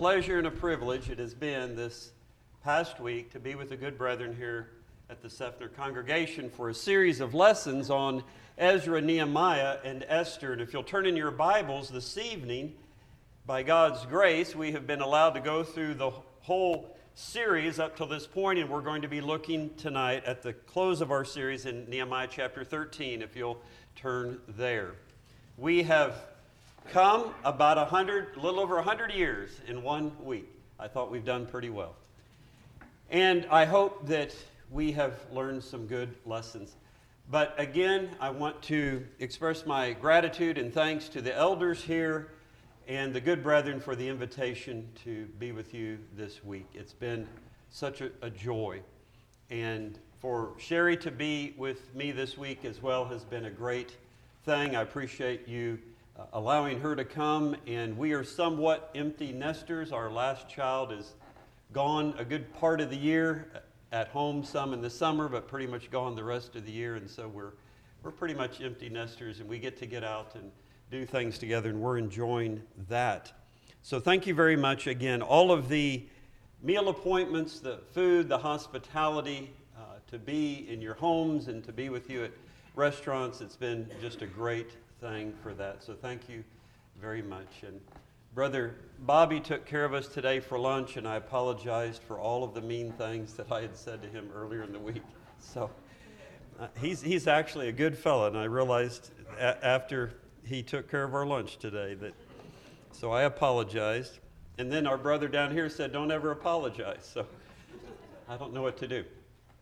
pleasure and a privilege it has been this past week to be with the good brethren here at the Seffner congregation for a series of lessons on Ezra, Nehemiah, and Esther. And if you'll turn in your Bibles this evening, by God's grace, we have been allowed to go through the whole series up till this point, and we're going to be looking tonight at the close of our series in Nehemiah chapter 13, if you'll turn there. We have come about a little over 100 years in 1 week. I thought we've done pretty well. And I hope that we have learned some good lessons. But again, I want to express my gratitude and thanks to the elders here and the good brethren for the invitation to be with you this week. It's been such a joy. And for Sherry to be with me this week as well has been a great thing. I appreciate you allowing her to come. And we are somewhat empty nesters. Our last child is gone a good part of the year, at home some in the summer, but pretty much gone the rest of the year. And so we're pretty much empty nesters, and we get out and do things together, and we're enjoying that. So thank you very much again. All of the meal appointments, the food, the hospitality, to be in your homes and to be with you at restaurants, it's been just a great thing for that. So thank you very much. And Brother Bobby took care of us today for lunch, and I apologized for all of the mean things that I had said to him earlier in the week. So he's actually a good fellow, and I realized after he took care of our lunch today so I apologized. And then our brother down here said, don't ever apologize. So I don't know what to do.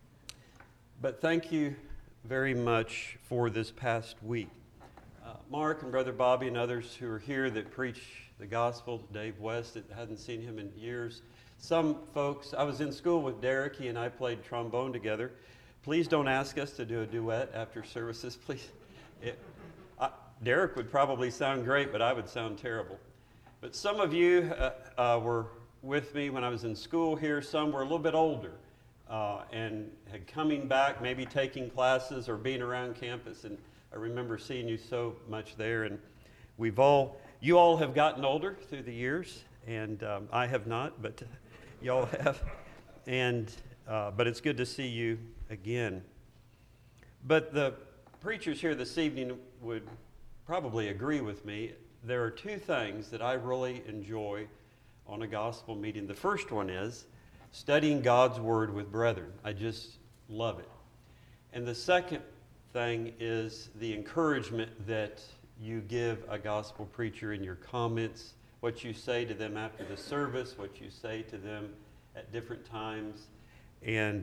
But thank you very much for this past week. Mark and Brother Bobby and others who are here that preach the gospel, Dave West, that hadn't seen him in years. Some folks, I was in school with Derek, he and I played trombone together. Please don't ask us to do a duet after services, please. Derek would probably sound great, but I would sound terrible. But some of you were with me when I was in school here. Some were a little bit older and had coming back, maybe taking classes or being around campus. And I remember seeing you so much there. And you all have gotten older through the years, and I have not, but y'all have. And but it's good to see you again. But the preachers here this evening would probably agree with me. There are two things that I really enjoy on a gospel meeting. The first one is studying God's Word with brethren. I just love it. And the second thing is the encouragement that you give a gospel preacher in your comments, what you say to them after the service, what you say to them at different times. And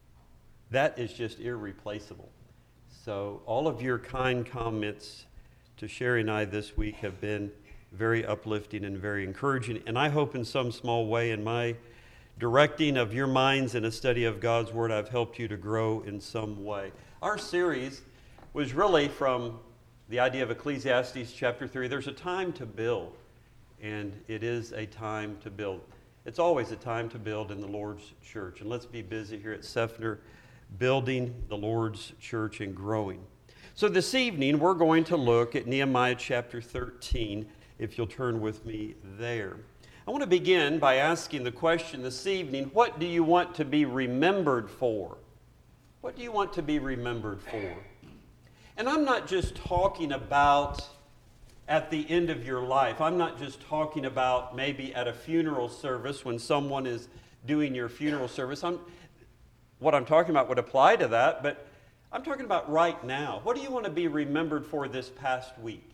that is just irreplaceable. So all of your kind comments to Sherry and I this week have been very uplifting and very encouraging. And I hope in some small way in my directing of your minds in a study of God's Word, I've helped you to grow in some way. Our series was really from the idea of Ecclesiastes chapter 3. There's a time to build, and it is a time to build. It's always a time to build in the Lord's church. And let's be busy here at Seffner building the Lord's church and growing. So this evening, we're going to look at Nehemiah chapter 13, if you'll turn with me there. I want to begin by asking the question this evening, what do you want to be remembered for? What do you want to be remembered for? And I'm not just talking about at the end of your life. I'm not just talking about maybe at a funeral service when someone is doing your funeral service. What I'm talking about would apply to that, but I'm talking about right now. What do you want to be remembered for this past week?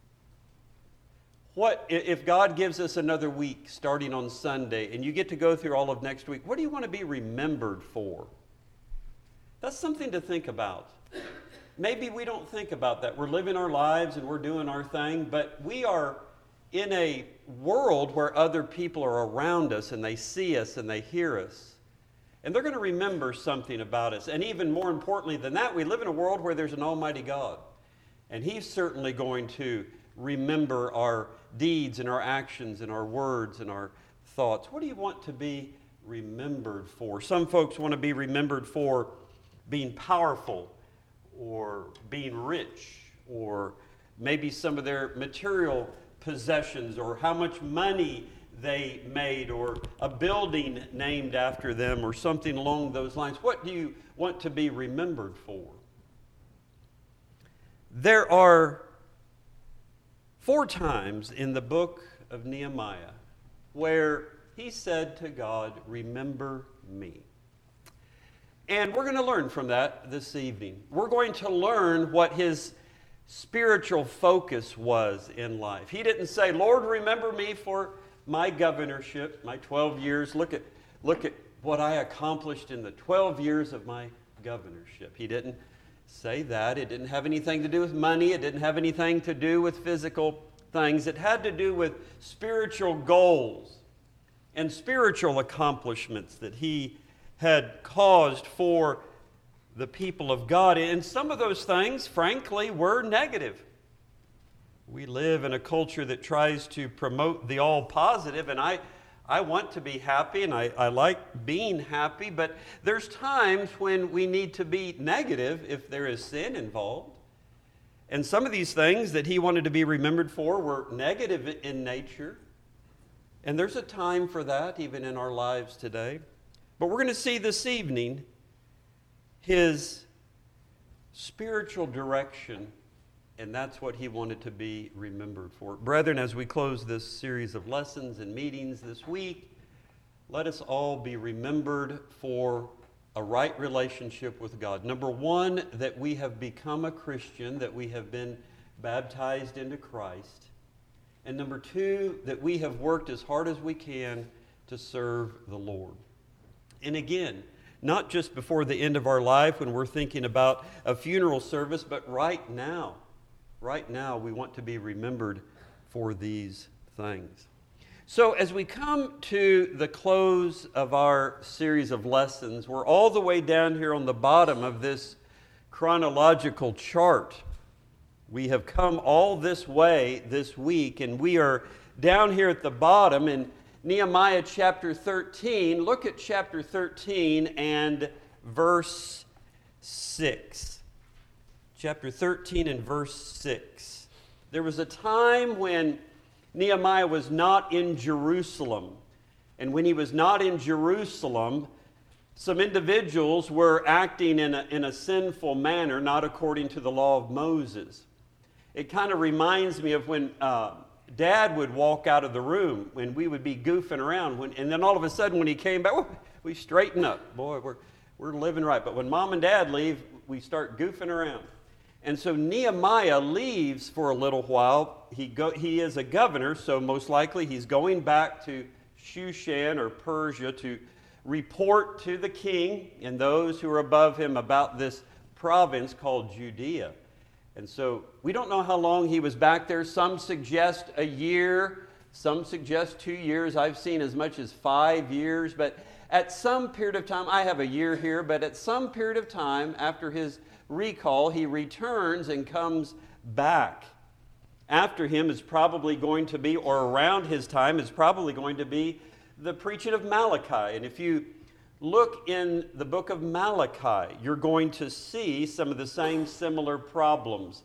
What if God gives us another week starting on Sunday and you get to go through all of next week? What do you want to be remembered for? That's something to think about. Maybe we don't think about that. We're living our lives and we're doing our thing, but we are in a world where other people are around us and they see us and they hear us. And they're going to remember something about us. And even more importantly than that, we live in a world where there's an almighty God. And He's certainly going to remember our deeds and our actions and our words and our thoughts. What do you want to be remembered for? Some folks want to be remembered for being powerful or being rich or maybe some of their material possessions or how much money they made, or a building named after them, or something along those lines? What do you want to be remembered for? There are 4 times in the book of Nehemiah where he said to God, "Remember me." And we're going to learn from that this evening. We're going to learn what his spiritual focus was in life. He didn't say, "Lord, remember me for my governorship, my 12 years. Look at what I accomplished in the 12 years of my governorship." He didn't say that. It didn't have anything to do with money. It didn't have anything to do with physical things. It had to do with spiritual goals and spiritual accomplishments that he had caused for the people of God. And some of those things, frankly, were negative. We live in a culture that tries to promote the all positive, and I want to be happy, and I like being happy, but there's times when we need to be negative if there is sin involved. And some of these things that he wanted to be remembered for were negative in nature. And there's a time for that even in our lives today. But we're going to see this evening his spiritual direction, and that's what he wanted to be remembered for. Brethren, as we close this series of lessons and meetings this week, let us all be remembered for a right relationship with God. Number one, that we have become a Christian, that we have been baptized into Christ. And number two, that we have worked as hard as we can to serve the Lord. And again, not just before the end of our life when we're thinking about a funeral service, but right now. Right now, we want to be remembered for these things. So as we come to the close of our series of lessons, we're all the way down here on the bottom of this chronological chart. We have come all this way this week, and we are down here at the bottom in Nehemiah chapter 13. Look at chapter 13 and verse 6. Chapter 13 and verse 6. There was a time when Nehemiah was not in Jerusalem. And when he was not in Jerusalem, some individuals were acting in a sinful manner, not according to the law of Moses. It kind of reminds me of when Dad would walk out of the room when we would be goofing around. And then all of a sudden when he came back, we straighten up. Boy, we're living right. But when Mom and Dad leave, we start goofing around. And so Nehemiah leaves for a little while. He is a governor, so most likely he's going back to Shushan or Persia to report to the king and those who are above him about this province called Judea. And so we don't know how long he was back there. Some suggest a year, some suggest 2 years. I've seen as much as 5 years. But at some period of time, I have a year here, but at some period of time after his recall, he returns and comes back. After him is probably going to be, or around his time is probably going to be, the preaching of Malachi. And if you look in the book of Malachi, you're going to see some of the same similar problems.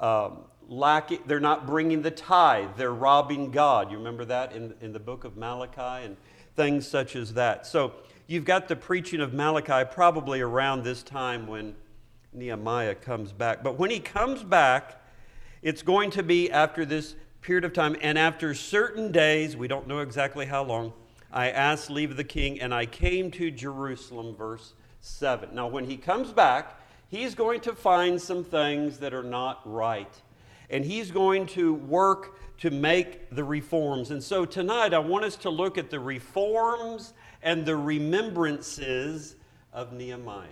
They're not bringing the tithe, they're robbing God. You remember that in the book of Malachi and things such as that. So you've got the preaching of Malachi probably around this time when Nehemiah comes back. But when he comes back, it's going to be after this period of time, and after certain days, we don't know exactly how long, I asked leave of the king, and I came to Jerusalem, verse 7. Now, when he comes back, he's going to find some things that are not right, and he's going to work to make the reforms. And so tonight, I want us to look at the reforms and the remembrances of Nehemiah.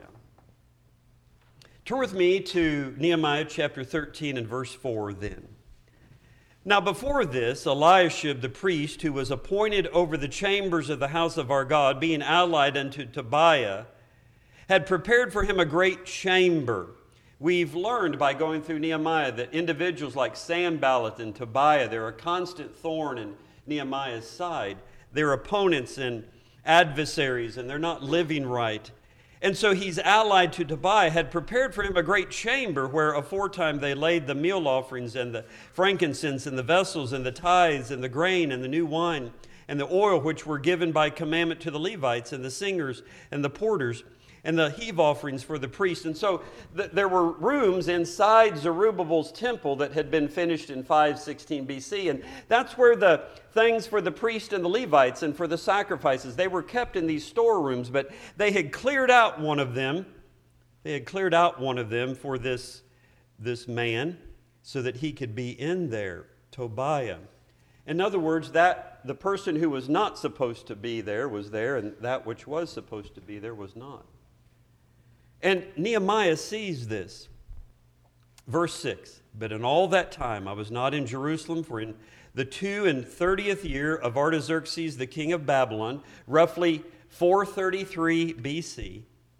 Turn with me to Nehemiah chapter 13 and verse 4 then. Now before this, Eliashib the priest, who was appointed over the chambers of the house of our God, being allied unto Tobiah, had prepared for him a great chamber. We've learned by going through Nehemiah that individuals like Sanballat and Tobiah, they're a constant thorn in Nehemiah's side. They're opponents and adversaries, and they're not living right. And so he's allied to Tobiah, had prepared for him a great chamber where aforetime they laid the meal offerings and the frankincense and the vessels and the tithes and the grain and the new wine and the oil which were given by commandment to the Levites and the singers and the porters, and the heave offerings for the priests. And so there were rooms inside Zerubbabel's temple that had been finished in 516 BC. And that's where the things for the priest and the Levites and for the sacrifices, they were kept in these storerooms. But they had cleared out one of them. They had cleared out one of them for this man so that he could be in there, Tobiah. In other words, that the person who was not supposed to be there was there, and that which was supposed to be there was not. And Nehemiah sees this. Verse 6, but in all that time I was not in Jerusalem, for in the 32nd year of Artaxerxes, the king of Babylon, roughly 433 BC,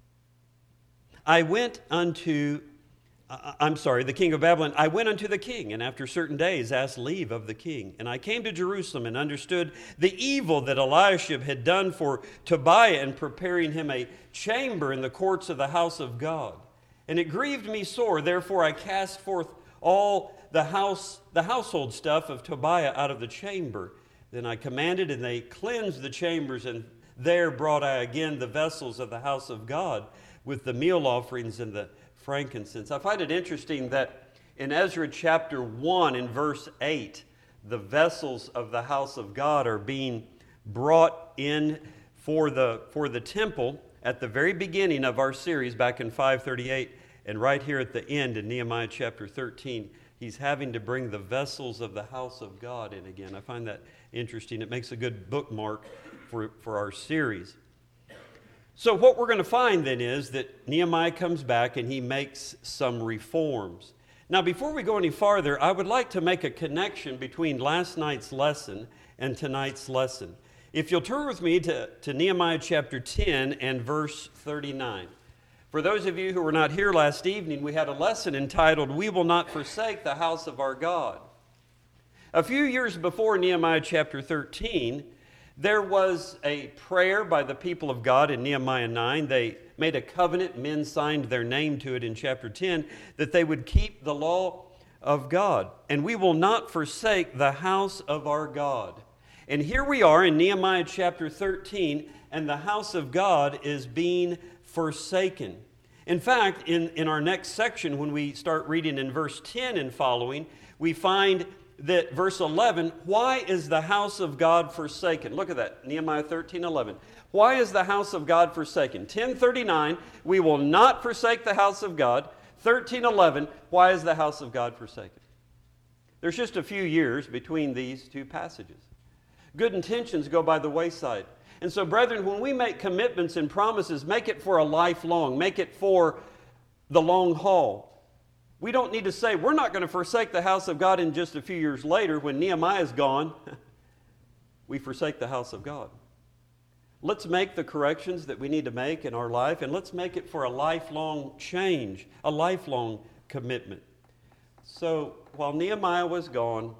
the king of Babylon, I went unto the king, and after certain days asked leave of the king. And I came to Jerusalem and understood the evil that Eliashib had done for Tobiah in preparing him a chamber in the courts of the house of God. And it grieved me sore, therefore I cast forth all the household stuff of Tobiah out of the chamber. Then I commanded, and they cleansed the chambers, and there brought I again the vessels of the house of God with the meal offerings and the frankincense. I find it interesting that in Ezra chapter 1 in verse 8, the vessels of the house of God are being brought in for the temple at the very beginning of our series back in 538, and right here at the end in Nehemiah chapter 13, he's having to bring the vessels of the house of God in again. I find that interesting. It makes a good bookmark for our series. So what we're going to find then is that Nehemiah comes back and he makes some reforms. Now, before we go any farther, I would like to make a connection between last night's lesson and tonight's lesson. If you'll turn with me to Nehemiah chapter 10 and verse 39. For those of you who were not here last evening, we had a lesson entitled, We Will Not Forsake the House of Our God. A few years before Nehemiah chapter 13, there was a prayer by the people of God in Nehemiah 9. They made a covenant. Men signed their name to it in chapter 10, that they would keep the law of God. And we will not forsake the house of our God. And here we are in Nehemiah chapter 13, and the house of God is being forsaken. In fact, in our next section, when we start reading in verse 10 and following, we find that verse 11, why is the house of God forsaken? Look at that, Nehemiah 13:11. Why is the house of God forsaken? 10:39, we will not forsake the house of God. 13:11, why is the house of God forsaken? There's just a few years between these two passages. Good intentions go by the wayside. And so, brethren, when we make commitments and promises, make it for a lifelong, make it for the long haul. We don't need to say, we're not going to forsake the house of God, and just a few years later, when Nehemiah's gone, we forsake the house of God. Let's make the corrections that we need to make in our life, and let's make it for a lifelong change, a lifelong commitment. So while Nehemiah was gone,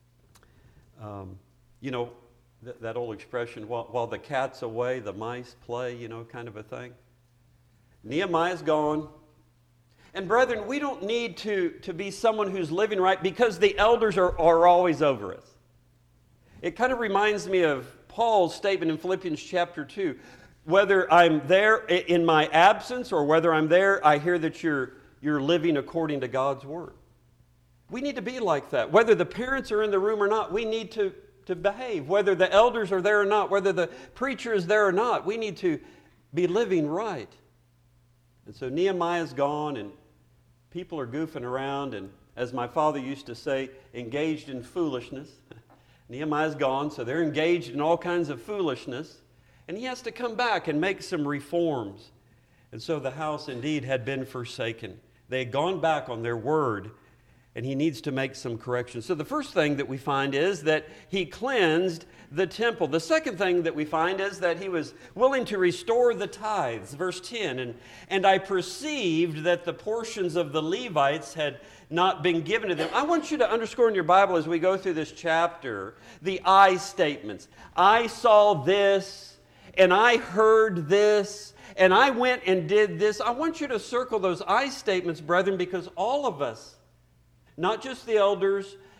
that old expression, while the cat's away, the mice play, kind of a thing. Nehemiah's gone. And brethren, we don't need to be someone who's living right because the elders are always over us. It kind of reminds me of Paul's statement in Philippians chapter 2. Whether I'm there in my absence or whether I'm there, I hear that you're living according to God's word. We need to be like that. Whether the parents are in the room or not, we need to behave. Whether the elders are there or not, whether the preacher is there or not, we need to be living right. And so Nehemiah's gone, and people are goofing around, and as my father used to say, engaged in foolishness. Nehemiah's gone, so they're engaged in all kinds of foolishness, and he has to come back and make some reforms. And so the house indeed had been forsaken. They had gone back on their word, and he needs to make some corrections. So the first thing that we find is that he cleansed the temple. The second thing that we find is that he was willing to restore the tithes. Verse 10, and I perceived that the portions of the Levites had not been given to them. I want you to underscore in your Bible as we go through this chapter, the I statements. I saw this, and I heard this, and I went and did this. I want you to circle those I statements, brethren, because all of us, not just the elders,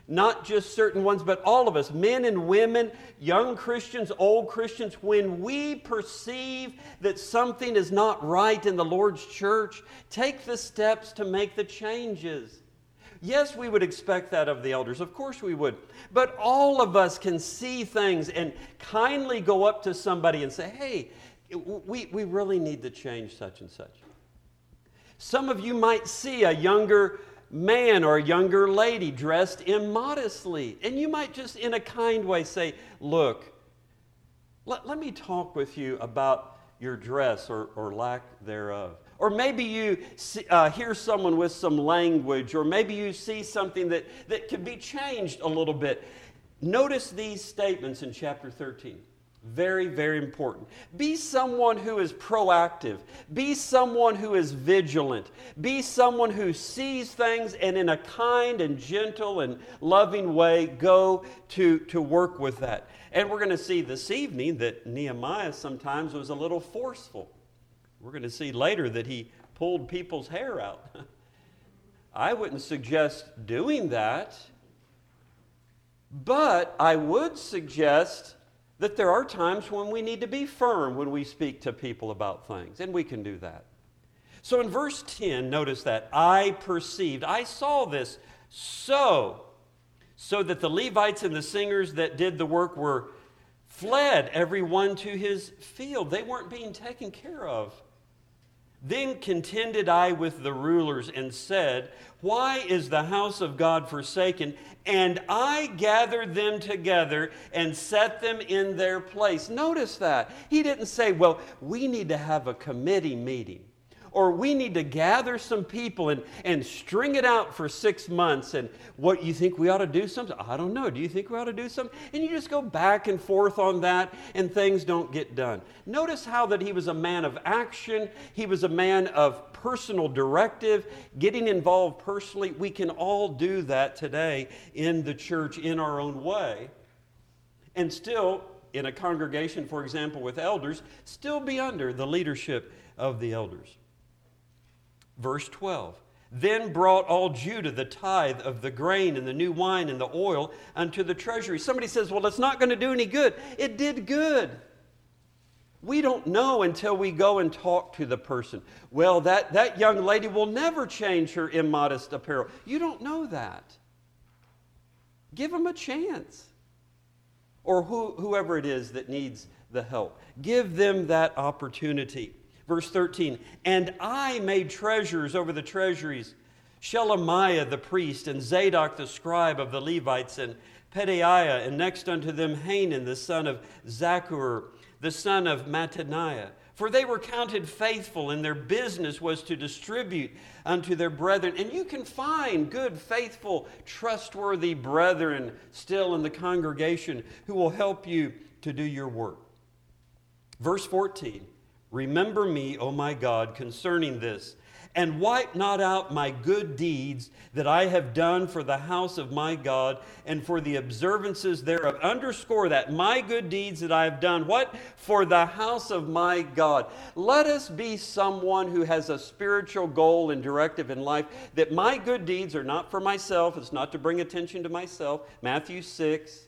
not just certain ones, but all of us, men and women, young Christians, old Christians, when we perceive that something is not right in the Lord's church, take the steps to make the changes. Yes, we would expect that of the elders. Of course we would. But all of us can see things and kindly go up to somebody and say, hey, we really need to change such and such. Some of you might see a younger man or a younger lady dressed immodestly, and you might just in a kind way say, look, let me talk with you about your dress or lack thereof. Or maybe you hear someone with some language, or maybe you see something that could be changed a little bit. Notice these statements in chapter 13. Very, very important. Be someone who is proactive. Be someone who is vigilant. Be someone who sees things and in a kind and gentle and loving way go to work with that. And we're going to see this evening that Nehemiah sometimes was a little forceful. We're going to see later that he pulled people's hair out. I wouldn't suggest doing that, but I would suggest that there are times when we need to be firm when we speak to people about things, and we can do that. So in verse 10, notice that, I perceived, I saw this, so that the Levites and the singers that did the work were fled, every one to his field. They weren't being taken care of. Then contended I with the rulers and said, why is the house of God forsaken? And I gathered them together and set them in their place. Notice that. He didn't say, well, we need to have a committee meeting. Or we need to gather some people and string it out for 6 months. And what, you think we ought to do something? I don't know. Do you think we ought to do something? And you just go back and forth on that and things don't get done. Notice how that he was a man of action. He was a man of personal directive, getting involved personally. We can all do that today in the church in our own way. And still, in a congregation, for example, with elders, still be under the leadership of the elders. Verse 12, then brought all Judah the tithe of the grain and the new wine and the oil unto the treasury. Somebody says, well, it's not going to do any good. It did good. We don't know until we go and talk to the person. Well, that young lady will never change her immodest apparel. You don't know that. Give them a chance. Or whoever it is that needs the help. Give them that opportunity. Verse 13, and I made treasurers over the treasuries, Shelemiah the priest, and Zadok the scribe of the Levites, and Pedaiah, and next unto them Hanan the son of Zaccur, the son of Mattaniah. For they were counted faithful, and their business was to distribute unto their brethren. And you can find good, faithful, trustworthy brethren still in the congregation who will help you to do your work. Verse 14, remember me, O my God, concerning this, and wipe not out my good deeds that I have done for the house of my God and for the observances thereof. Underscore that, my good deeds that I have done. What? For the house of my God. Let us be someone who has a spiritual goal and directive in life, that my good deeds are not for myself. It's not to bring attention to myself. Matthew 6.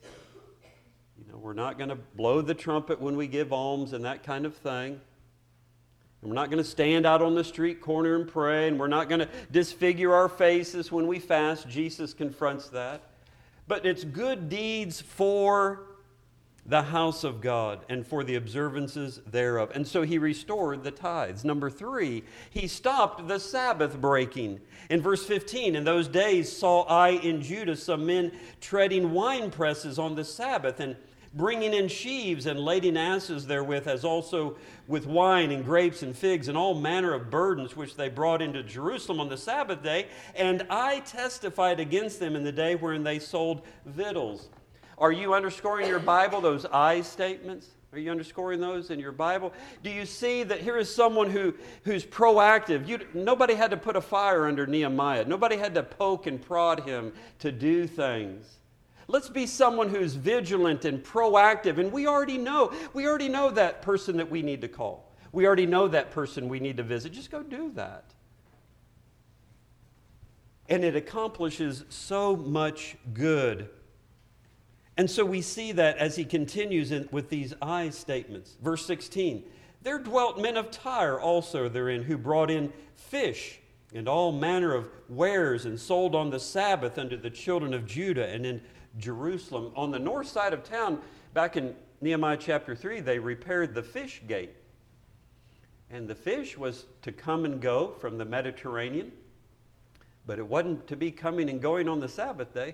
We're not going to blow the trumpet when we give alms and that kind of thing. And we're not going to stand out on the street corner and pray, and we're not going to disfigure our faces when we fast. Jesus confronts that. But it's good deeds for the house of God and for the observances thereof. And so he restored the tithes. Number 3, he stopped the Sabbath breaking. In verse 15, in those days saw I in Judah some men treading wine presses on the Sabbath, and bringing in sheaves and lading asses therewith, as also with wine and grapes and figs and all manner of burdens which they brought into Jerusalem on the Sabbath day. And I testified against them in the day wherein they sold victuals. Are you underscoring in your Bible those I statements? Are you underscoring those in your Bible? Do you see that here is someone who's proactive? Nobody had to put a fire under Nehemiah. Nobody had to poke and prod him to do things. Let's be someone who's vigilant and proactive. And we already know that person that we need to call. We already know that person we need to visit. Just go do that. and it accomplishes so much good. And so we see that as he continues with these I statements. Verse 16, there dwelt men of Tyre also therein, who brought in fish and all manner of wares, and sold on the Sabbath unto the children of Judah and in Jerusalem. On the north side of town, back in Nehemiah chapter 3, they repaired the fish gate. And the fish was to come and go from the Mediterranean, but it wasn't to be coming and going on the Sabbath day.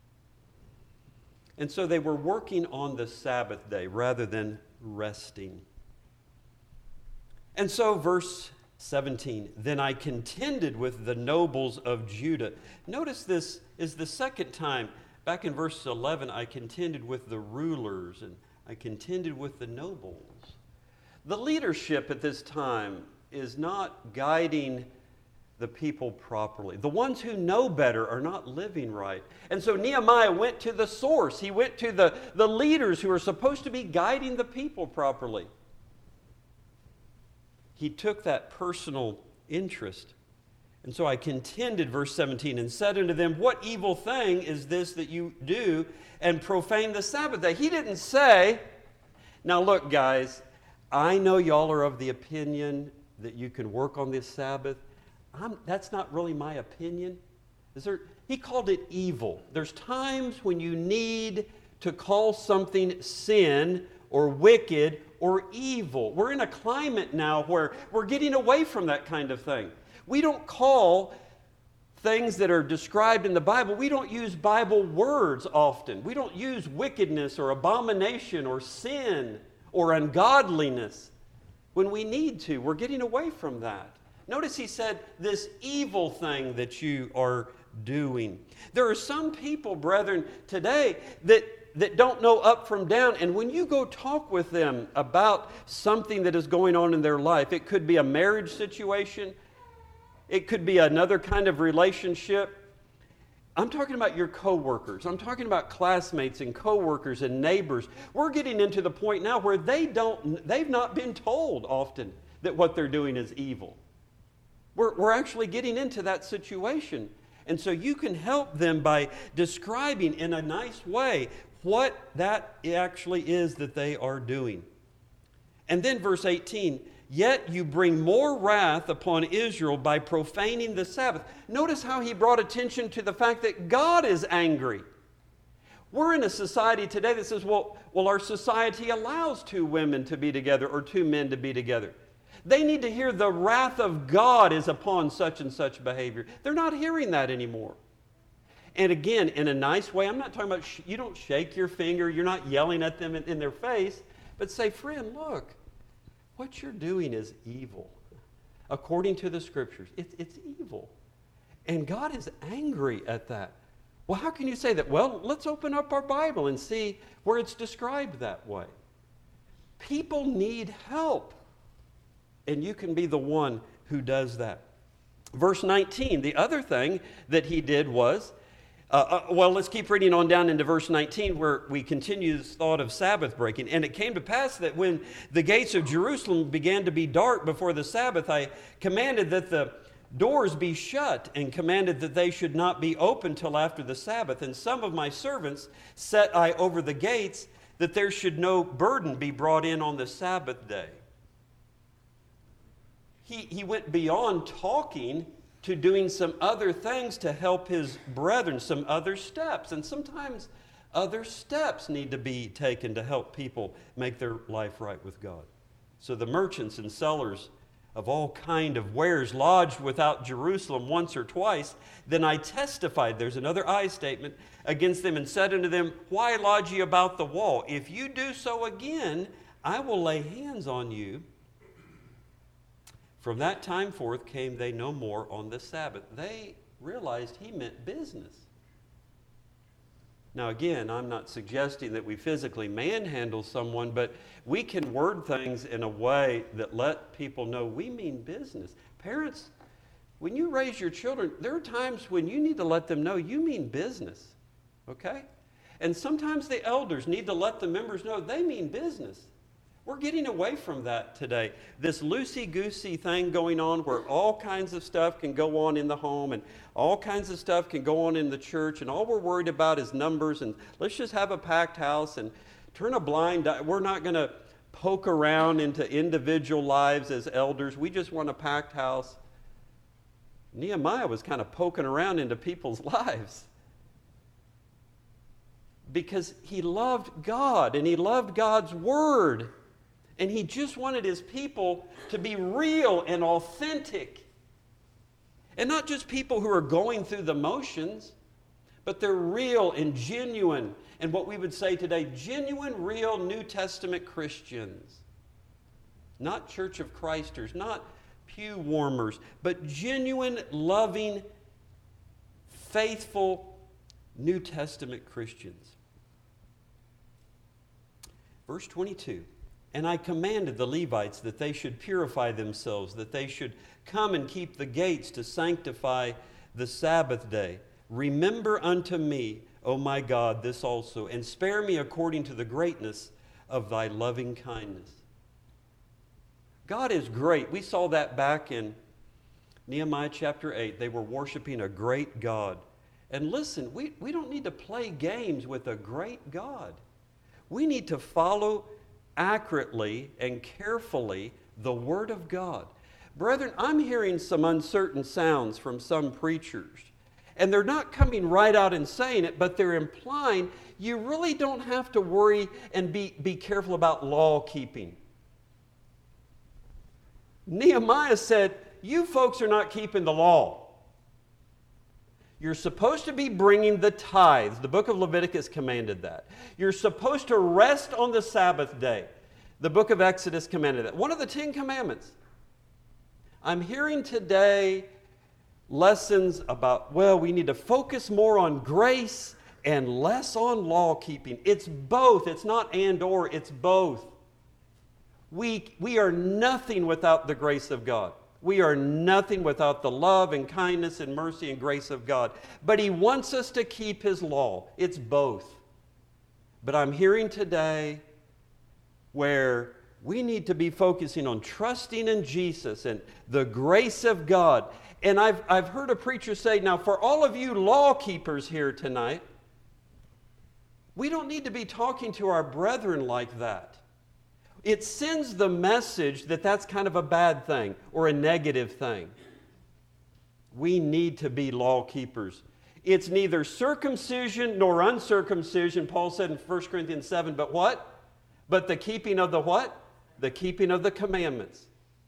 And so they were working on the Sabbath day rather than resting. And so verse 17, then I contended with the nobles of Judah. Notice this is the second time. Back in verse 11, I contended with the rulers and I contended with the nobles. The leadership at this time is not guiding the people properly. The ones who know better are not living right. And so Nehemiah went to the source. He went to the leaders who are supposed to be guiding the people properly. He took that personal interest. And so I contended, verse 17, and said unto them, what evil thing is this that you do and profane the Sabbath day? He didn't say, now look guys, I know y'all are of the opinion that you can work on this Sabbath. That's not really my opinion. He called it evil. There's times when you need to call something sin or wicked or evil. We're in a climate now where we're getting away from that kind of thing. We don't call things that are described in the Bible, we don't use Bible words often. We don't use wickedness or abomination or sin or ungodliness when we need to. We're getting away from that. Notice he said, this evil thing that you are doing. There are some people, brethren, today that don't know up from down. And when you go talk with them about something that is going on in their life, it could be a marriage situation. It could be another kind of relationship. I'm talking about your coworkers. I'm talking about classmates and coworkers and neighbors. We're getting into the point now where they've not been told often that what they're doing is evil. We're actually getting into that situation. And so you can help them by describing in a nice way what that actually is that they are doing. And then verse 18, yet you bring more wrath upon Israel by profaning the Sabbath. Notice how he brought attention to the fact that God is angry. We're in a society today that says, well, our society allows two women to be together or two men to be together. They need to hear the wrath of God is upon such and such behavior. They're not hearing that anymore. And again, in a nice way, I'm not talking about, you don't shake your finger, you're not yelling at them in their face, but say, friend, look, what you're doing is evil. According to the Scriptures, it's evil. And God is angry at that. Well, how can you say that? Well, let's open up our Bible and see where it's described that way. People need help. And you can be the one who does that. Verse 19, the other thing that he did was, let's keep reading on down into verse 19 where we continue this thought of Sabbath breaking. And it came to pass that when the gates of Jerusalem began to be dark before the Sabbath, I commanded that the doors be shut and commanded that they should not be opened till after the Sabbath. And some of my servants set I over the gates that there should no burden be brought in on the Sabbath day. He went beyond talking to doing some other things to help his brethren, some other steps. And sometimes other steps need to be taken to help people make their life right with God. So the merchants and sellers of all kind of wares lodged without Jerusalem once or twice. Then I testified, there's another I statement, against them and said unto them, why lodge ye about the wall? If you do so again, I will lay hands on you. From that time forth came they no more on the Sabbath. They realized he meant business. Now again, I'm not suggesting that we physically manhandle someone, but we can word things in a way that let people know we mean business. Parents, when you raise your children, there are times when you need to let them know you mean business, okay? And sometimes the elders need to let the members know they mean business. We're getting away from that today. This loosey-goosey thing going on where all kinds of stuff can go on in the home and all kinds of stuff can go on in the church, and all we're worried about is numbers, and let's just have a packed house and turn a blind eye. We're not going to poke around into individual lives as elders. We just want a packed house. Nehemiah was kind of poking around into people's lives because he loved God and he loved God's word. And he just wanted his people to be real and authentic. And not just people who are going through the motions, but they're real and genuine. And what we would say today, genuine, real New Testament Christians. Not Church of Christers, not pew warmers, but genuine, loving, faithful New Testament Christians. Verse 22. And I commanded the Levites that they should purify themselves, that they should come and keep the gates to sanctify the Sabbath day. Remember unto me, O my God, this also, and spare me according to the greatness of thy loving kindness. God is great. We saw that back in Nehemiah chapter 8. They were worshiping a great God. And listen, we don't need to play games with a great God. We need to follow accurately and carefully the Word of God. Brethren, I'm hearing some uncertain sounds from some preachers. And they're not coming right out and saying it, but they're implying you really don't have to worry and be careful about law keeping. Nehemiah said, you folks are not keeping the law. You're supposed to be bringing the tithes. The book of Leviticus commanded that. You're supposed to rest on the Sabbath day. The book of Exodus commanded that. One of the 10 commandments. I'm hearing today lessons about, well, we need to focus more on grace and less on law keeping. It's both. It's not and or, it's both. We are nothing without the grace of God. We are nothing without the love and kindness and mercy and grace of God. But He wants us to keep His law. It's both. But I'm hearing today where we need to be focusing on trusting in Jesus and the grace of God. And I've heard a preacher say, now for all of you law keepers here tonight, we don't need to be talking to our brethren like that. It sends the message that that's kind of a bad thing or a negative thing. We need to be law keepers. It's neither circumcision nor uncircumcision, Paul said in 1 Corinthians 7, but what? But the keeping of the what? The keeping of the commandments.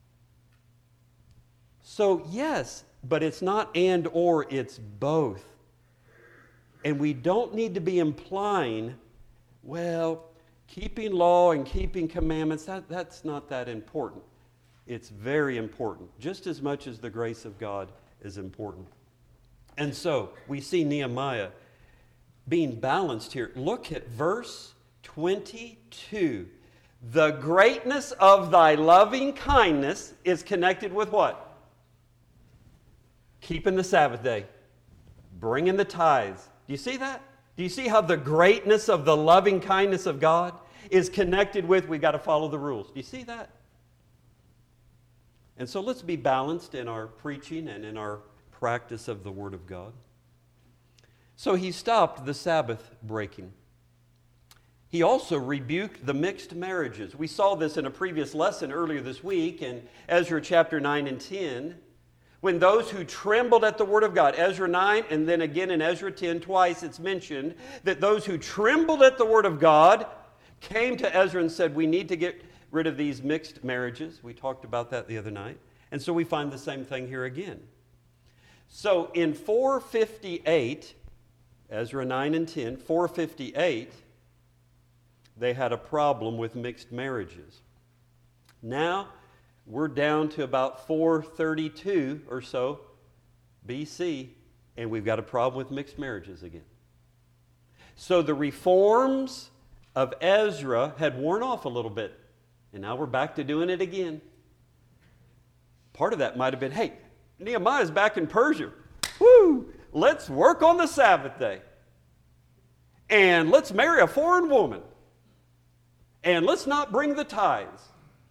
So yes, but it's not and or, it's both. And we don't need to be implying, well, keeping law and keeping commandments, that's not that important. It's very important, just as much as the grace of God is important. And so we see Nehemiah being balanced here. Look at verse 22. The greatness of thy loving kindness is connected with what? Keeping the Sabbath day. Bringing the tithes. Do you see that? Do you see how the greatness of the loving kindness of God is connected with we've got to follow the rules? Do you see that? And so let's be balanced in our preaching and in our practice of the Word of God. So he stopped the Sabbath breaking. He also rebuked the mixed marriages. We saw this in a previous lesson earlier this week in Ezra chapter 9 and 10. When those who trembled at the word of God, Ezra 9 and then again in Ezra 10, twice it's mentioned that those who trembled at the word of God came to Ezra and said, we need to get rid of these mixed marriages. We talked about that the other night. And so we find the same thing here again. So in 458, Ezra 9 and 10, 458, they had a problem with mixed marriages. Now, we're down to about 432 or so BC, and we've got a problem with mixed marriages again. So the reforms of Ezra had worn off a little bit, and now we're back to doing it again. Part of that might have been, hey, Nehemiah's back in Persia. Woo! Let's work on the Sabbath day. And let's marry a foreign woman. And let's not bring the tithes.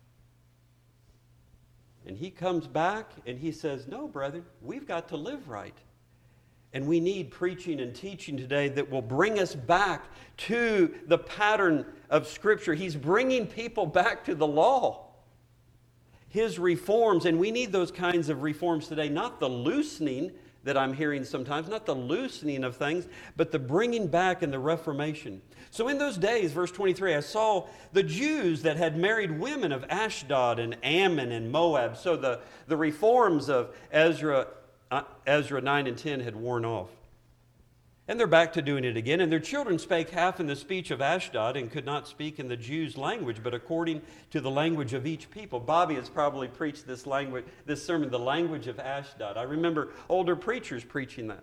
And he comes back and he says, no, brethren, we've got to live right. And we need preaching and teaching today that will bring us back to the pattern of Scripture. He's bringing people back to the law. His reforms, and we need those kinds of reforms today, not the loosening that I'm hearing sometimes, not the loosening of things, but the bringing back and the reformation. So in those days, verse 23, I saw the Jews that had married women of Ashdod and Ammon and Moab. So the reforms of Ezra 9 and 10 had worn off. And they're back to doing it again. And their children spake half in the speech of Ashdod and could not speak in the Jews' language, but according to the language of each people. Bobby has probably preached this sermon, the language of Ashdod. I remember older preachers preaching that.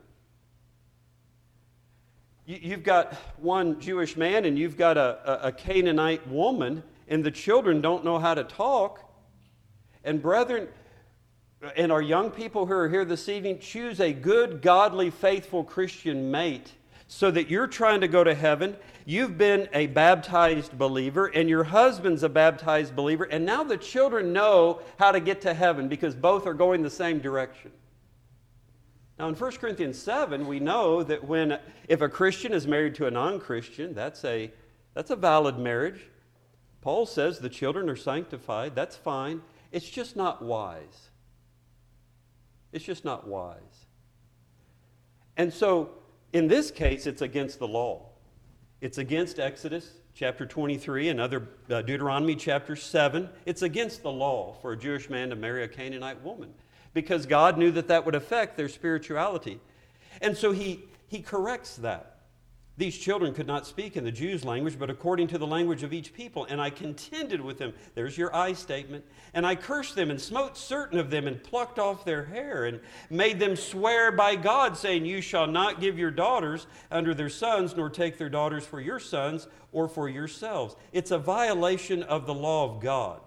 You've got one Jewish man and you've got a Canaanite woman, and the children don't know how to talk. And brethren, and our young people who are here this evening, choose a good, godly, faithful Christian mate so that you're trying to go to heaven. You've been a baptized believer and your husband's a baptized believer, and now the children know how to get to heaven because both are going the same direction. Now in 1 Corinthians 7, we know that if a Christian is married to a non-Christian, that's a valid marriage. Paul says the children are sanctified. That's fine. It's just not wise. It's just not wise. And so, in this case, it's against the law. It's against Exodus chapter 23 and other Deuteronomy chapter 7. It's against the law for a Jewish man to marry a Canaanite woman because God knew that would affect their spirituality. And so he corrects that. These children could not speak in the Jews' language, but according to the language of each people. And I contended with them. There's your I statement. And I cursed them and smote certain of them and plucked off their hair and made them swear by God, saying, you shall not give your daughters under their sons, nor take their daughters for your sons or for yourselves. It's a violation of the law of God.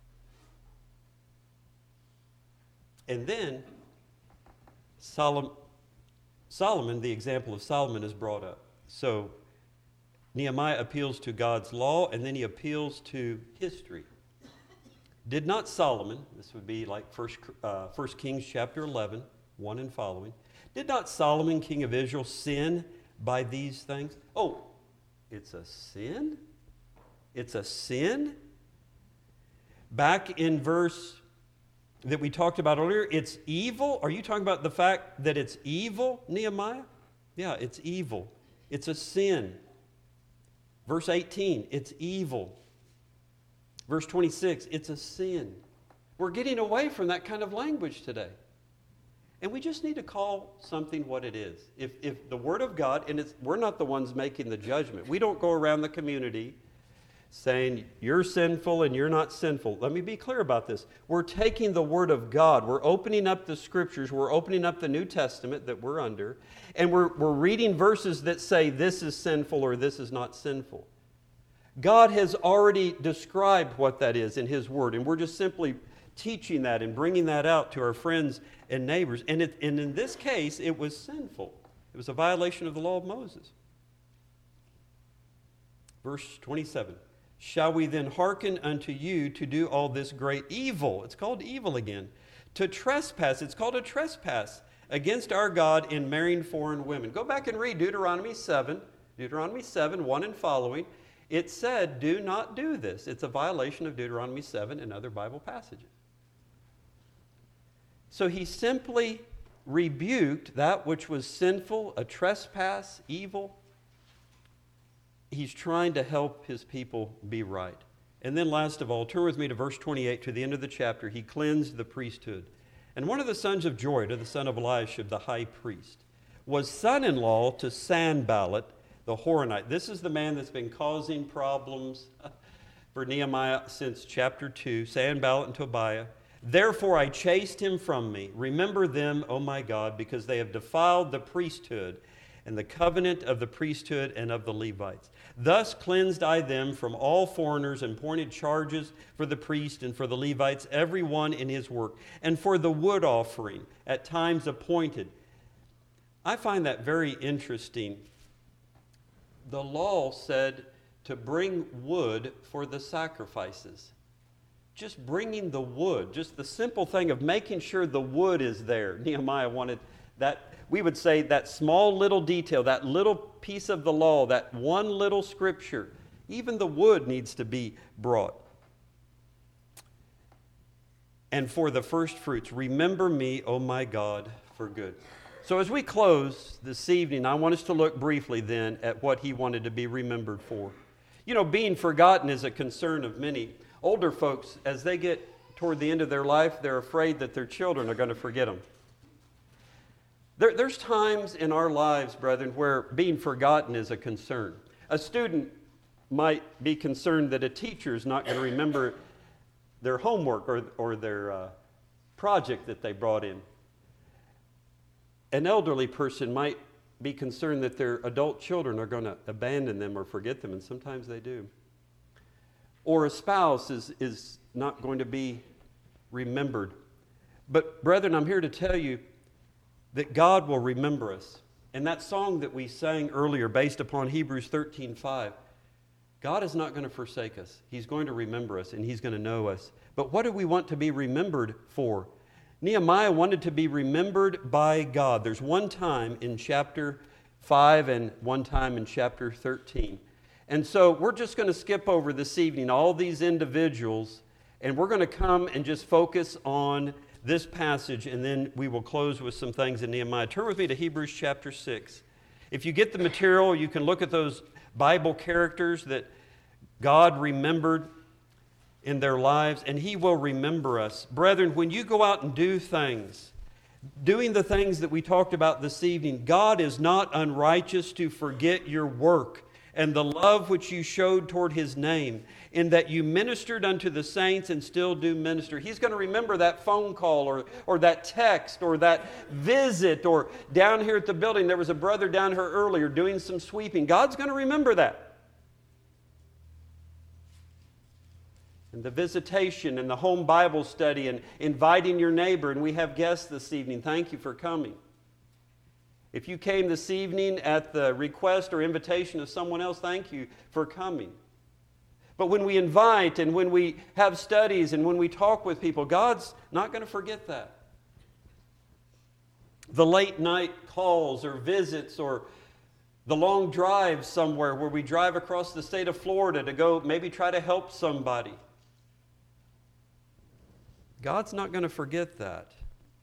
And then Solomon, the example of Solomon is brought up. So Nehemiah appeals to God's law, and then he appeals to history. Did not Solomon, this would be like 1 Kings chapter 11, 1 and following, did not Solomon, king of Israel, sin by these things? Oh, it's a sin? It's a sin? Back in verse that we talked about earlier, it's evil? Are you talking about the fact that it's evil, Nehemiah? Yeah, it's evil. It's a sin. Verse 18, it's evil. Verse 26, it's a sin. We're getting away from that kind of language today. And we just need to call something what it is. If the Word of God, and we're not the ones making the judgment. We don't go around the community saying, you're sinful and you're not sinful. Let me be clear about this. We're taking the Word of God. We're opening up the Scriptures. We're opening up the New Testament that we're under. And we're reading verses that say this is sinful or this is not sinful. God has already described what that is in His Word. And we're just simply teaching that and bringing that out to our friends and neighbors. And in this case, it was sinful. It was a violation of the law of Moses. Verse 27. Shall we then hearken unto you to do all this great evil? It's called evil again. To trespass. It's called a trespass against our God in marrying foreign women. Go back and read Deuteronomy 7. Deuteronomy 7, 1 and following. It said, do not do this. It's a violation of Deuteronomy 7 and other Bible passages. So he simply rebuked that which was sinful, a trespass, evil. He's trying to help his people be right. And then last of all, turn with me to verse 28, to the end of the chapter. He cleansed the priesthood. And one of the sons of Joiada, the son of Eliashib, the high priest, was son-in-law to Sanballat, the Horonite. This is the man that's been causing problems for Nehemiah since chapter 2, Sanballat and Tobiah. Therefore I chased him from me. Remember them, O my God, because they have defiled the priesthood and the covenant of the priesthood and of the Levites. Thus cleansed I them from all foreigners and appointed charges for the priest and for the Levites, every one in his work, and for the wood offering at times appointed. I find that very interesting. The law said to bring wood for the sacrifices. Just bringing the wood, just the simple thing of making sure the wood is there. Nehemiah wanted that, we would say, that small little detail, that little piece of the law, that one little scripture. Even the wood needs to be brought. And for the first fruits, remember me, O my God, for good. So as we close this evening, I want us to look briefly then at what he wanted to be remembered for. You know, being forgotten is a concern of many. Older folks, as they get toward the end of their life, they're afraid that their children are going to forget them. There's times in our lives, brethren, where being forgotten is a concern. A student might be concerned that a teacher is not going to remember their homework or their project that they brought in. An elderly person might be concerned that their adult children are going to abandon them or forget them, and sometimes they do. Or a spouse is not going to be remembered. But brethren, I'm here to tell you that God will remember us. And that song that we sang earlier, based upon Hebrews 13:5, God is not going to forsake us. He's going to remember us, and He's going to know us. But what do we want to be remembered for? Nehemiah wanted to be remembered by God. There's one time in chapter 5 and one time in chapter 13. And so we're just going to skip over this evening all these individuals, and we're going to come and just focus on this passage, and then we will close with some things in Nehemiah. Turn with me to Hebrews chapter 6. If you get the material, you can look at those Bible characters that God remembered in their lives, and He will remember us. Brethren, when you go out and do things, doing the things that we talked about this evening, God is not unrighteous to forget your work and the love which you showed toward His name, in that you ministered unto the saints and still do minister. He's going to remember that phone call or that text or that visit, or down here at the building, there was a brother down here earlier doing some sweeping. God's going to remember that. And the visitation and the home Bible study and inviting your neighbor, and we have guests this evening. Thank you for coming. If you came this evening at the request or invitation of someone else, thank you for coming. But when we invite and when we have studies and when we talk with people, God's not going to forget that. The late night calls or visits or the long drive somewhere where we drive across the state of Florida to go maybe try to help somebody. God's not going to forget that.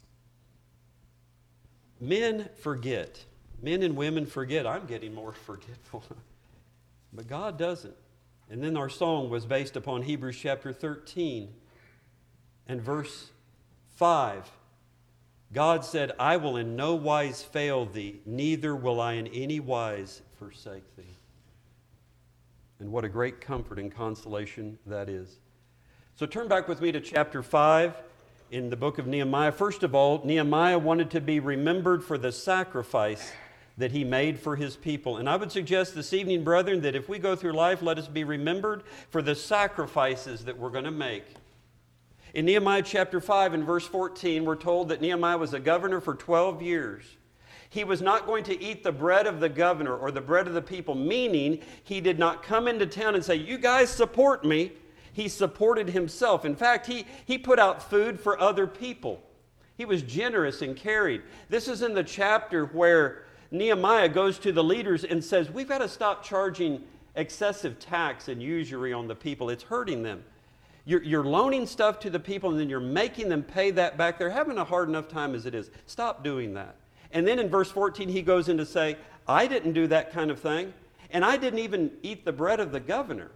Men forget. Men and women forget. I'm getting more forgetful. But God doesn't. And then our song was based upon Hebrews chapter 13 and verse 5. God said, I will in no wise fail thee, neither will I in any wise forsake thee. And what a great comfort and consolation that is. So turn back with me to chapter 5 in the book of Nehemiah. First of all, Nehemiah wanted to be remembered for the sacrifice that he made for his people. And I would suggest this evening, brethren, that if we go through life, let us be remembered for the sacrifices that we're going to make. In Nehemiah chapter 5 and verse 14, we're told that Nehemiah was a governor for 12 years. He was not going to eat the bread of the governor or the bread of the people, meaning he did not come into town and say, you guys support me. He supported himself. In fact, he put out food for other people. He was generous and caring. This is in the chapter where Nehemiah goes to the leaders and says, we've got to stop charging excessive tax and usury on the people. It's hurting them. You're loaning stuff to the people and then you're making them pay that back. They're having a hard enough time as it is. Stop doing that. And then in verse 14, he goes in to say, I didn't do that kind of thing, and I didn't even eat the bread of the governor.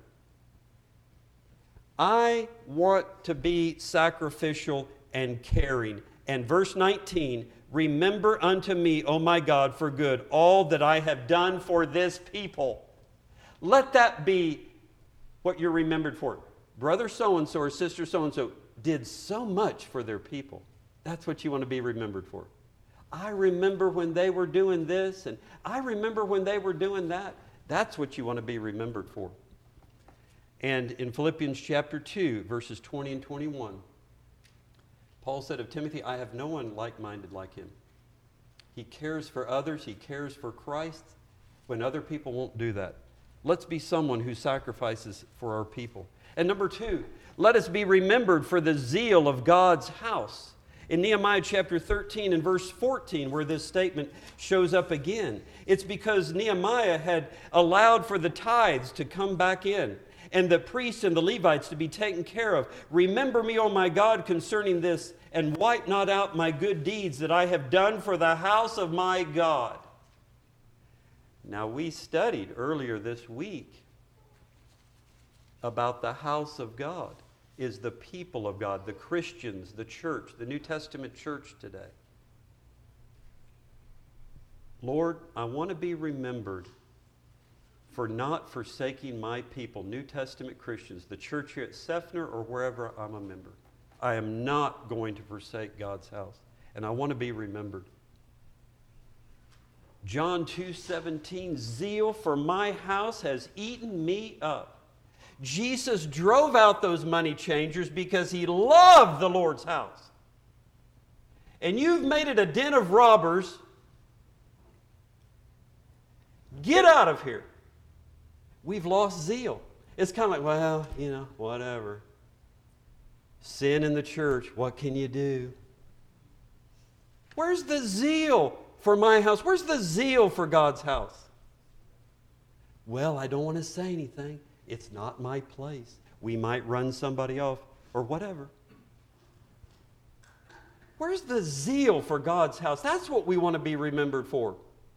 I want to be sacrificial and caring. And verse 19, remember unto me, O my God, for good, all that I have done for this people. Let that be what you're remembered for. Brother so-and-so or sister so-and-so did so much for their people. That's what you want to be remembered for. I remember when they were doing this, and I remember when they were doing that. That's what you want to be remembered for. And in Philippians chapter 2, verses 20 and 21, Paul said of Timothy, I have no one like-minded like him. He cares for others. He cares for Christ when other people won't do that. Let's be someone who sacrifices for our people. And number 2, let us be remembered for the zeal of God's house. In Nehemiah chapter 13 and verse 14, where this statement shows up again, it's because Nehemiah had allowed for the tithes to come back in and the priests and the Levites to be taken care of. Remember me, O my God, concerning this, and wipe not out my good deeds that I have done for the house of my God. Now, we studied earlier this week about the house of God is the people of God, the Christians, the church, the New Testament church today. Lord, I want to be remembered for not forsaking my people, New Testament Christians, the church here at Seffner or wherever I'm a member. I am not going to forsake God's house, and I want to be remembered. John 2:17, zeal for my house has eaten me up. Jesus drove out those money changers because he loved the Lord's house. And you've made it a den of robbers. Get out of here. We've lost zeal. It's kind of like, well, whatever. Sin in the church, what can you do? Where's the zeal for my house? Where's the zeal for God's house? Well, I don't want to say anything. It's not my place. We might run somebody off or whatever. Where's the zeal for God's house? That's what we want to be remembered for.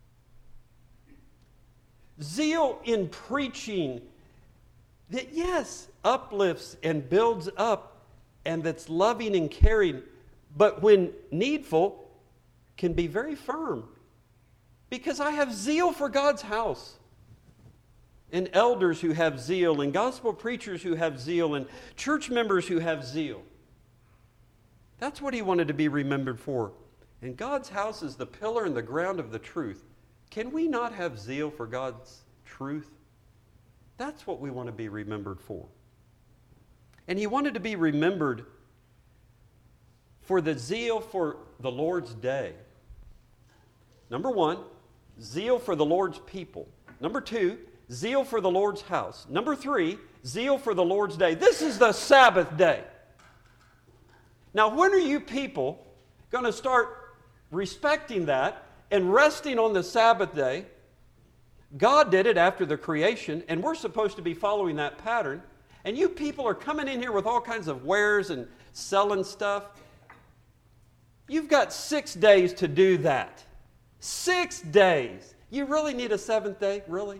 Zeal in preaching that, yes, uplifts and builds up and that's loving and caring, but when needful, can be very firm. Because I have zeal for God's house. And elders who have zeal, and gospel preachers who have zeal, and church members who have zeal. That's what he wanted to be remembered for. And God's house is the pillar and the ground of the truth. Can we not have zeal for God's truth? That's what we want to be remembered for. And he wanted to be remembered for the zeal for the Lord's day. Number 1, zeal for the Lord's people. Number 2, zeal for the Lord's house. Number 3, zeal for the Lord's day. This is the Sabbath day. Now, when are you people going to start respecting that and resting on the Sabbath day? God did it after the creation, and we're supposed to be following that pattern. And you people are coming in here with all kinds of wares and selling stuff. You've got 6 days to do that. 6 days. You really need a 7th day? Really?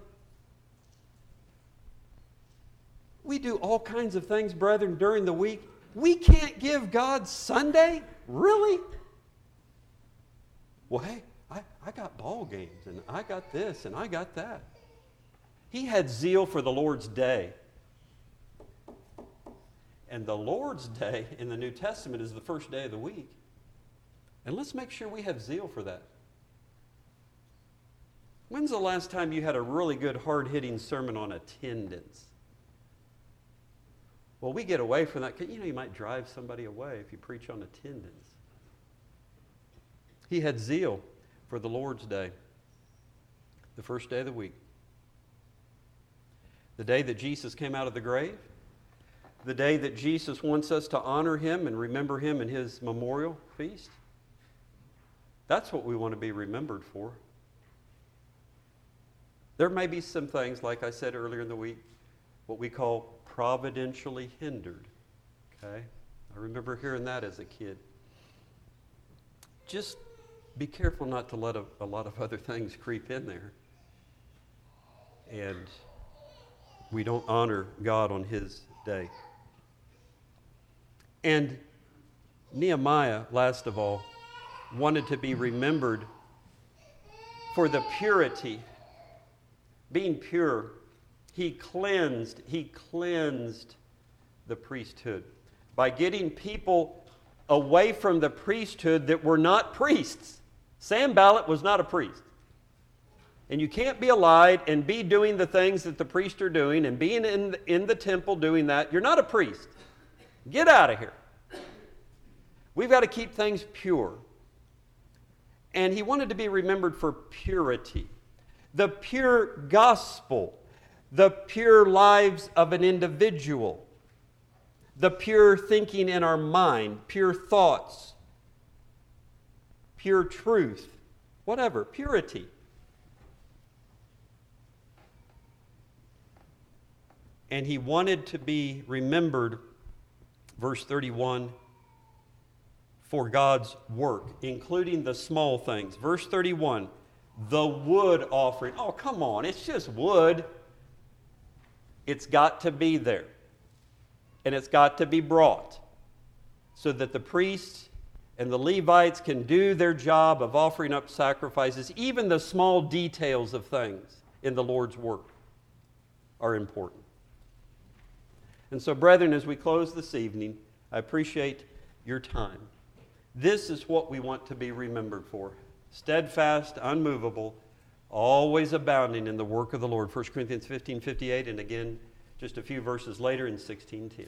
We do all kinds of things, brethren, during the week. We can't give God Sunday? Really? Well, hey, I got ball games, and I got this, and I got that. He had zeal for the Lord's day. And the Lord's day in the New Testament is the first day of the week. And let's make sure we have zeal for that. When's the last time you had a really good, hard-hitting sermon on attendance? Well, we get away from that. You might drive somebody away if you preach on attendance. He had zeal for the Lord's day, the first day of the week. The day that Jesus came out of the grave, the day that Jesus wants us to honor him and remember him in his memorial feast. That's what we want to be remembered for. There may be some things, like I said earlier in the week, what we call providentially hindered. Okay? I remember hearing that as a kid. Just be careful not to let a lot of other things creep in there. And we don't honor God on his day. And Nehemiah, last of all, wanted to be remembered for the purity. Being pure, he cleansed the priesthood by getting people away from the priesthood that were not priests. Sanballat was not a priest. And you can't be alive and be doing the things that the priests are doing and being in the temple doing that. You're not a priest. Get out of here. We've got to keep things pure. And he wanted to be remembered for purity. The pure gospel. the pure lives of an individual, the pure thinking in our mind, pure thoughts, pure truth, whatever, purity. And he wanted to be remembered, verse 31, for God's work, including the small things. Verse 31, the wood offering. Oh, come on, it's just wood. It's got to be there. And it's got to be brought so that the priests and the Levites can do their job of offering up sacrifices. Even the small details of things in the Lord's work are important. And so, brethren, as we close this evening, I appreciate your time. This is what we want to be remembered for. Steadfast, unmovable, always abounding in the work of the Lord. 1 Corinthians 15:58, and again, just a few verses later in 16:10.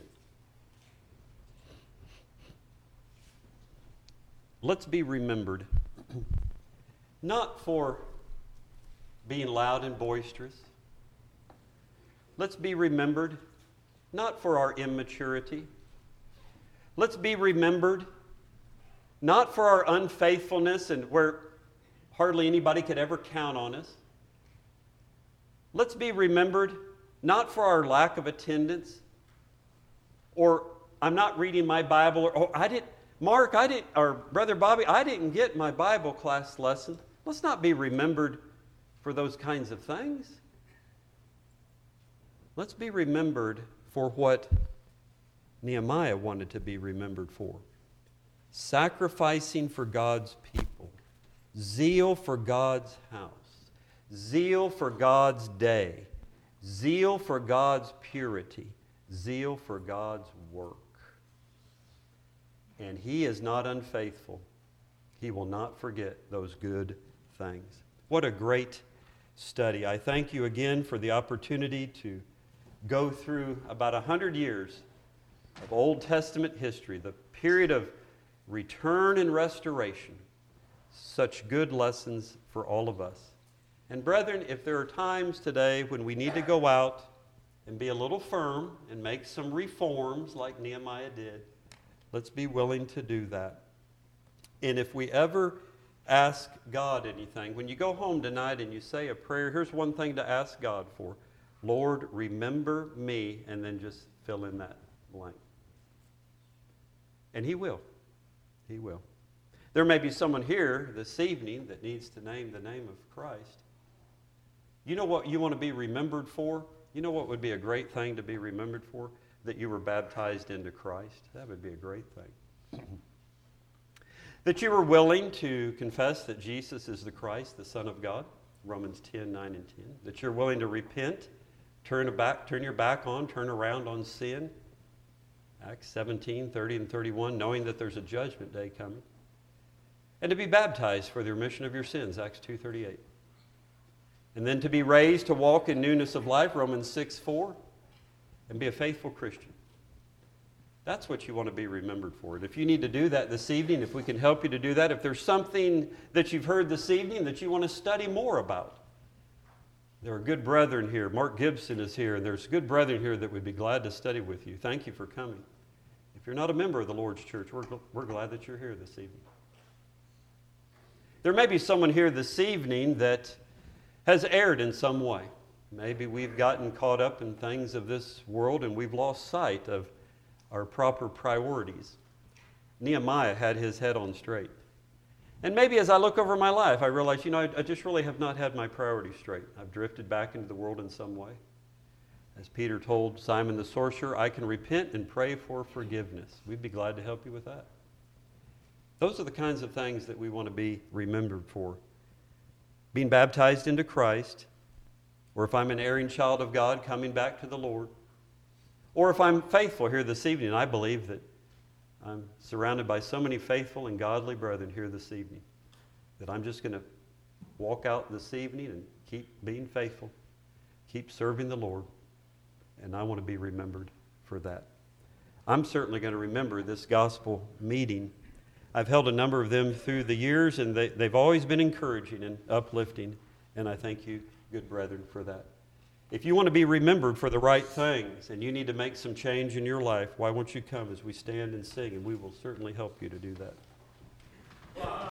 Let's be remembered, not for being loud and boisterous. Let's be remembered, not for our immaturity. Let's be remembered, not for our unfaithfulness and where hardly anybody could ever count on us. Let's be remembered, not for our lack of attendance, or I'm not reading my Bible, or or Brother Bobby, I didn't get my Bible class lesson. Let's not be remembered for those kinds of things. Let's be remembered for what Nehemiah wanted to be remembered for. Sacrificing for God's people. Zeal for God's house. Zeal for God's day. Zeal for God's purity. Zeal for God's work. And he is not unfaithful. He will not forget those good things. What a great study. I thank you again for the opportunity to go through about 100 years of Old Testament history, the period of return and restoration. Such good lessons for all of us. And brethren, if there are times today when we need to go out and be a little firm and make some reforms like Nehemiah did, let's be willing to do that. And if we ever ask God anything, when you go home tonight and you say a prayer, here's one thing to ask God for. Lord, remember me, and then just fill in that blank. And he will. He will. There may be someone here this evening that needs to name the name of Christ. You know what you want to be remembered for? You know what would be a great thing to be remembered for? That you were baptized into Christ. That would be a great thing. That you were willing to confess that Jesus is the Christ, the Son of God. Romans 10:9 and 10. That you're willing to repent, turn your back on, turn around on sin. Acts 17:30 and 31, knowing that there's a judgment day coming. And to be baptized for the remission of your sins, Acts 2:38. And then to be raised to walk in newness of life, Romans 6:4, and be a faithful Christian. That's what you want to be remembered for. And if you need to do that this evening, if we can help you to do that, if there's something that you've heard this evening that you want to study more about, there are good brethren here. Mark Gibson is here, and there's good brethren here that would be glad to study with you. Thank you for coming. If you're not a member of the Lord's church, we're glad that you're here this evening. There may be someone here this evening that has erred in some way. Maybe we've gotten caught up in things of this world and we've lost sight of our proper priorities. Nehemiah had his head on straight. And maybe as I look over my life, I realize, I just really have not had my priorities straight. I've drifted back into the world in some way. As Peter told Simon the sorcerer, I can repent and pray for forgiveness. We'd be glad to help you with that. Those are the kinds of things that we want to be remembered for. Being baptized into Christ, or if I'm an erring child of God coming back to the Lord, or if I'm faithful here this evening. I believe that I'm surrounded by so many faithful and godly brethren here this evening that I'm just going to walk out this evening and keep being faithful, keep serving the Lord, and I want to be remembered for that. I'm certainly going to remember this gospel meeting. I've held a number of them through the years, and they've always been encouraging and uplifting, and I thank you, good brethren, for that. If you want to be remembered for the right things and you need to make some change in your life, why won't you come as we stand and sing, and we will certainly help you to do that.